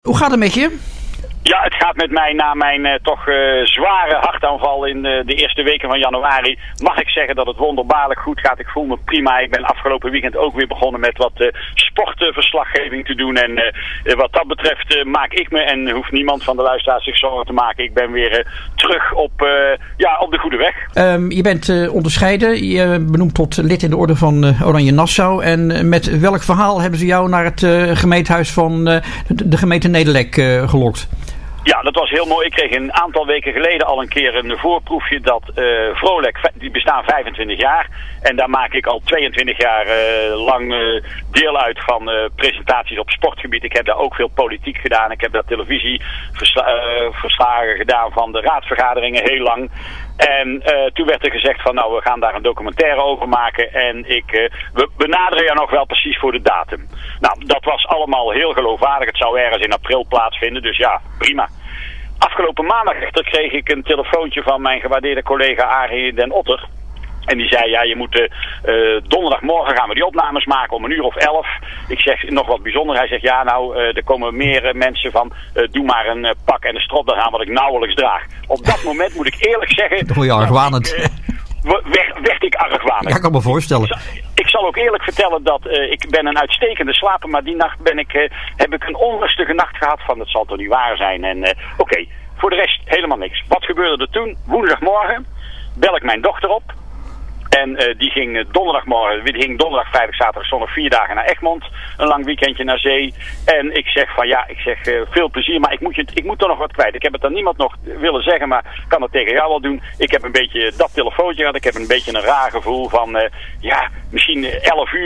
Hoe gaat het met je? Ja, het gaat met mij na mijn toch zware hartaanval in de eerste weken van januari. Mag ik zeggen dat het wonderbaarlijk goed gaat. Ik voel me prima. Ik ben afgelopen weekend ook weer begonnen met wat sportverslaggeving te doen. En wat dat betreft maak ik me en hoeft niemand van de luisteraars zich zorgen te maken. Ik ben weer terug op de goede weg. Je bent onderscheiden. Je benoemd tot lid in de orde van Oranje Nassau. En met welk verhaal hebben ze jou naar het gemeentehuis van de gemeente Nederlek gelokt? Ja, dat was heel mooi. Ik kreeg een aantal weken geleden al een keer een voorproefje dat Vrolijk, die bestaan 25 jaar. En daar maak ik al 22 jaar lang deel uit van presentaties op sportgebied. Ik heb daar ook veel politiek gedaan. Ik heb daar televisieverslagen gedaan van de raadsvergaderingen heel lang. En toen werd er gezegd van we gaan daar een documentaire over maken. En we benaderen jou nog wel precies voor de datum. Nou, dat was allemaal heel geloofwaardig. Het zou ergens in april plaatsvinden, dus ja, prima. Afgelopen maandag echter kreeg ik een telefoontje van mijn gewaardeerde collega Arie den Otter. En die zei, je moet donderdagmorgen gaan we die opnames maken om 11:00. Ik zeg, nog wat bijzonder. Hij zegt, er komen meer mensen van, doe maar een pak en een stropdas aan wat ik nauwelijks draag. Op dat moment moet ik eerlijk zeggen... Dat word je argwanend. Werd ik argwanend. Ja, ik kan me voorstellen. Ik zal ook eerlijk vertellen dat ik ben een uitstekende slaper, maar die nacht heb ik een onrustige nacht gehad van het zal toch niet waar zijn. En oké, voor de rest helemaal niks. Wat gebeurde er toen? Woensdagmorgen bel ik mijn dochter op. En die ging donderdag, vrijdag, zaterdag, zondag 4 dagen naar Egmond. Een lang weekendje naar zee. En ik zeg veel plezier, maar ik moet er nog wat kwijt. Ik heb het aan niemand nog willen zeggen, maar ik kan het tegen jou wel doen. Ik heb een beetje dat telefoontje gehad. Ik heb een beetje een raar gevoel van, misschien 11:00,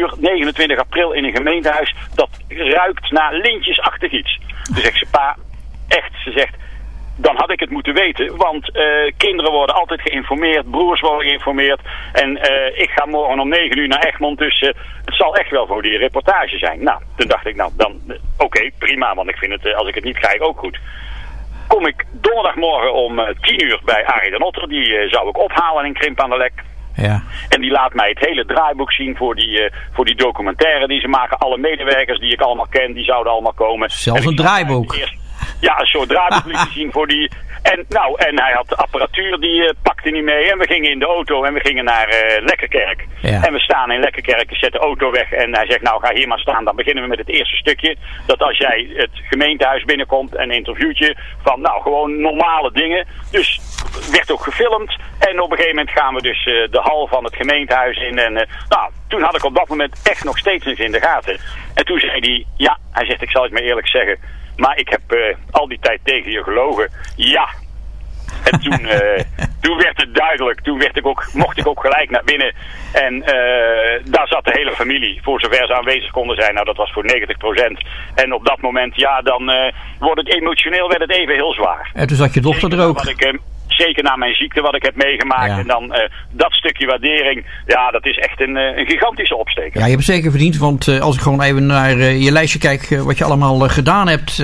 29 april in een gemeentehuis. Dat ruikt naar lintjesachtig iets. Dus zegt ze, pa, echt, ze zegt... Dan had ik het moeten weten, want kinderen worden altijd geïnformeerd, broers worden geïnformeerd. En ik ga morgen om 9:00 naar Egmond, dus het zal echt wel voor die reportage zijn. Nou, toen dacht ik, oké, prima, want ik vind het, als ik het niet krijg, ook goed. Kom ik donderdagmorgen om 10:00 bij Arie den Otter, die zou ik ophalen in Krimpen aan de Lek. Ja. En die laat mij het hele draaiboek zien voor die documentaire die ze maken. Alle medewerkers die ik allemaal ken, die zouden allemaal komen. Zelfs een draaiboek. Ja, een soort draaiboek liet zien voor die... En hij had de apparatuur, die pakte niet mee. En we gingen in de auto en we gingen naar Lekkerkerk. Ja. En we staan in Lekkerkerk, ik zet de auto weg. En hij zegt, ga hier maar staan. Dan beginnen we met het eerste stukje. Dat als jij het gemeentehuis binnenkomt, een interviewtje van, gewoon normale dingen. Dus werd ook gefilmd. En op een gegeven moment gaan we dus de hal van het gemeentehuis in. En toen had ik op dat moment echt nog steeds niks in de gaten. En toen zei hij zegt, ik zal het maar eerlijk zeggen... Maar ik heb al die tijd tegen je gelogen. Ja. En toen werd het duidelijk. Toen mocht ik ook gelijk naar binnen. En daar zat de hele familie. Voor zover ze aanwezig konden zijn. Nou, dat was voor 90%. En op dat moment, dan wordt het emotioneel even heel zwaar. En toen zat je dochter er ook. Zeker na mijn ziekte wat ik heb meegemaakt. Ja. En dan dat stukje waardering. Ja, dat is echt een gigantische opsteker. Ja, je hebt het zeker verdiend. Want als ik gewoon even naar je lijstje kijk. Wat je allemaal gedaan hebt.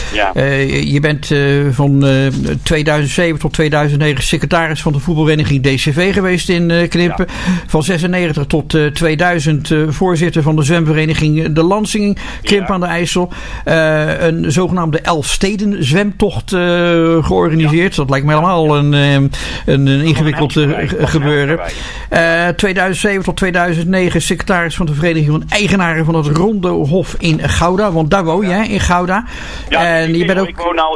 Je bent van 2007 tot 2009 secretaris van de voetbalvereniging DCV geweest in Krimpen. Ja. Van 96 tot 2000 voorzitter van de zwemvereniging De Lansing. Krimpen aan de IJssel. Een zogenaamde Elfsteden zwemtocht georganiseerd. Dat lijkt me helemaal een ingewikkeld gebeuren. 2007 tot 2009 secretaris van de Vereniging van Eigenaren van het Ronde Hof in Gouda. Want daar woon je, in Gouda. Ja, en je bent ook...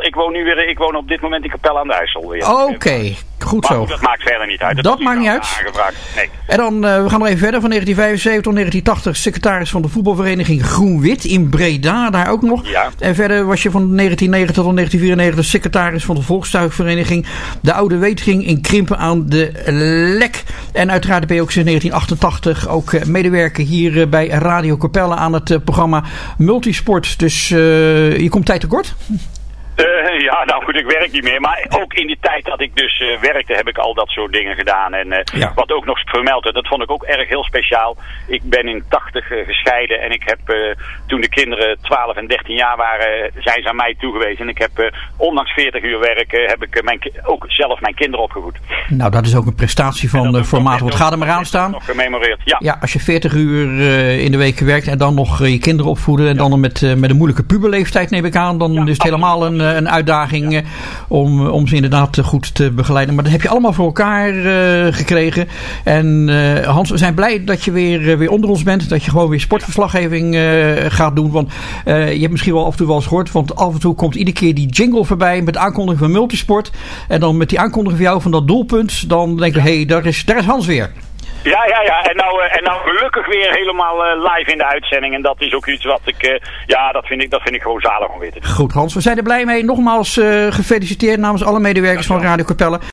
ik woon op dit moment in Capelle aan de IJssel. Oké, goed zo. Dat maakt verder niet uit. Dat maakt niet uit. Nee. En dan, we gaan nog even verder. Van 1975 tot 1980 secretaris van de voetbalvereniging Groen-Wit in Breda. Daar ook nog. Ja. En verder was je van 1990 tot 1994 secretaris van de Volkstuigvereniging De Oude Wetering in Krimpen aan de Lek. En uiteraard ben je ook sinds 1988 ook medewerker hier bij Radio Capelle aan het programma Multisport. Dus je komt tijd tekort? Ja, nou goed, ik werk niet meer. Maar ook in die tijd dat ik dus werkte, heb ik al dat soort dingen gedaan. En wat ook nog vermeld werd, dat vond ik ook erg heel speciaal. Ik ben in 80 gescheiden en ik heb toen de kinderen 12 en 13 jaar waren, zijn ze aan mij toegewezen. En ik heb ondanks 40 uur werken, heb ik ook zelf mijn kinderen opgevoed. Nou, dat is ook een prestatie van formaat. Wat gaat er maar aan staan? Nog gememoreerd, ja. Ja, als je 40 uur in de week werkt en dan nog je kinderen opvoeden en dan met een moeilijke puberleeftijd neem ik aan, dan is het helemaal een uitdaging om ze inderdaad goed te begeleiden. Maar dat heb je allemaal voor elkaar gekregen. En Hans, we zijn blij dat je weer onder ons bent. Dat je gewoon weer sportverslaggeving gaat doen. Want je hebt misschien wel af en toe wel eens gehoord. Want af en toe komt iedere keer die jingle voorbij met de aankondiging van Multisport. En dan met die aankondiging van jou van dat doelpunt. Dan denk je, daar is Hans weer. Ja. En nou gelukkig weer helemaal live in de uitzending. En dat is ook iets wat ik... dat vind ik gewoon zalig om weer te doen. Goed Hans, we zijn er blij mee. Nogmaals gefeliciteerd namens alle medewerkers van Radio Capelle.